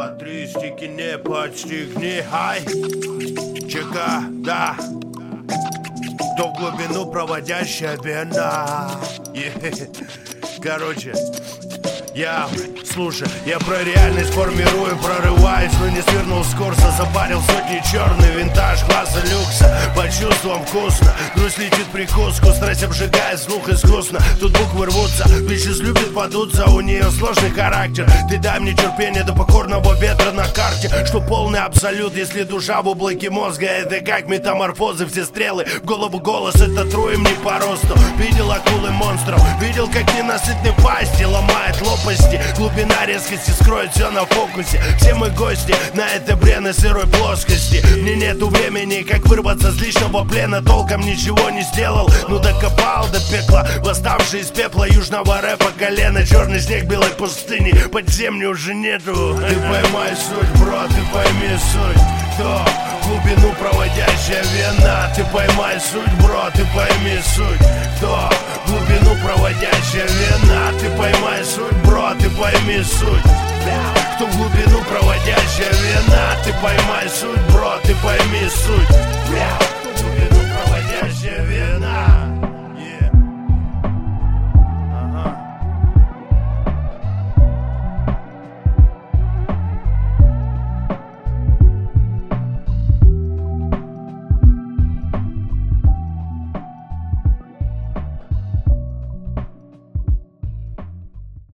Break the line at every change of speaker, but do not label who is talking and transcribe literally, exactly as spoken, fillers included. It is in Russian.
два, три, стики не подстигни. Ай, чека, да. Кто в глубину проводящая вина. Короче, я, слушай, я про реальность формирую, прорываюсь, но не свернул с курса. Запарил сотни черный винтаж класса люкса. По чувствам вкусно, грусть летит прикуску. Страсть обжигает слух искусно. Тут буквы рвутся, bitches любит подуться. У нее сложный характер. Ты дай мне терпение до покорного ветра на карте. Что полный абсолют, если душа в облаке мозга. Это как метаморфозы, все стрелы в голову голос. Это троем не по росту. Видел акулы монстров, видел как ненасытный пасти ломает лопасти. Глубина резкости скроет все на фокусе. Все мы гости на этой бренной сырой плоскости. Мне нету времени, как вырваться с личного плена. Толком ничего не сделал, ну докопал до пекла. Восставший из пепла южного рэпа колено. Черный снег белой пустыни, под землю уже нету. Ты поймай суть, бро, ты пойми суть. Кто в глубину проводящая вина. Ты поймай суть, бро, ты пойми суть. Кто в глубину проводящая вина. Ты поймай суть, бро, ты пойми суть. Кто в глубину проводящая вина. Ты поймай суть, бро, ты пойми суть.